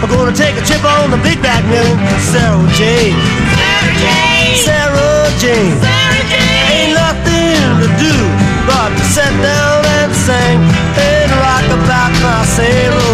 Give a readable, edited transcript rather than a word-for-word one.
gonna take a trip on the big back million. Sarah Jane, Sarah Jane, Sarah Jane, Sarah Jane. Ain't nothing to do but to sit down and sing and rock about my Sarah